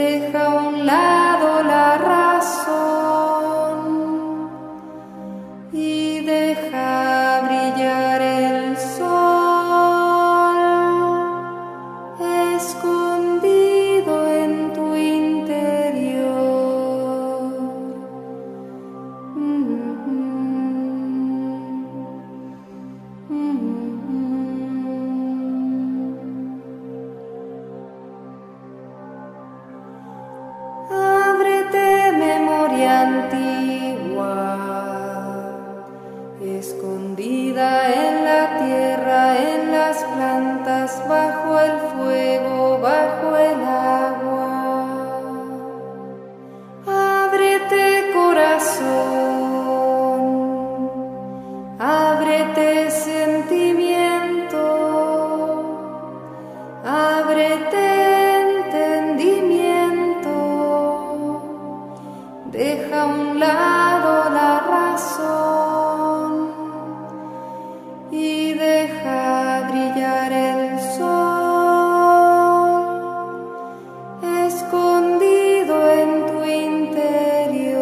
Deja a un lado la razón y deja brillar el sol escondido en tu interior. Ábrete, memoria antigua, escondida en la tierra, en las plantas, bajo el fuego, bajo el agua. Ábrete, corazón, ábrete, sentimiento, ábrete, entendimiento. Deja a un lado la razón y deja brillar el sol escondido en tu interior.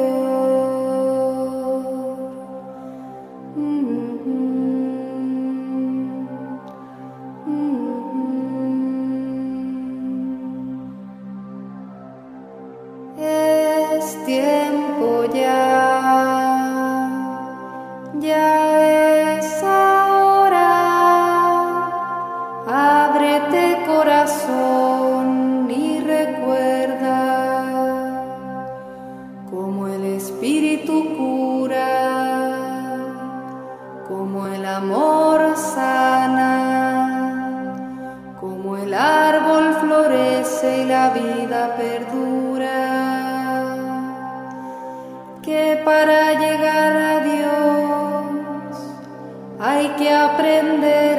Es tiempo ya es ahora. Ábrete, corazón, y recuerda cómo el Espíritu cura, cómo el amor sana, cómo el árbol florece y la vida perdura. Que para llegar a Dios hay que aprender